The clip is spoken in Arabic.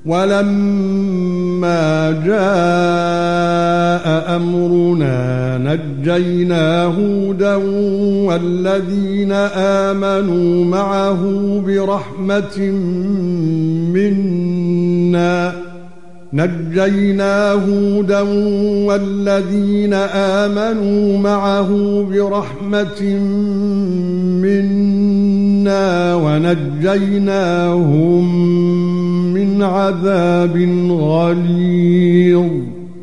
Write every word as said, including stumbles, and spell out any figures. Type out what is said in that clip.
ولما جاء أمرنا نجينا هودا والذين آمنوا معه برحمة منا نجينا هودا والذين آمنوا معه برحمة منا ونجيناهم من عذاب غليظ.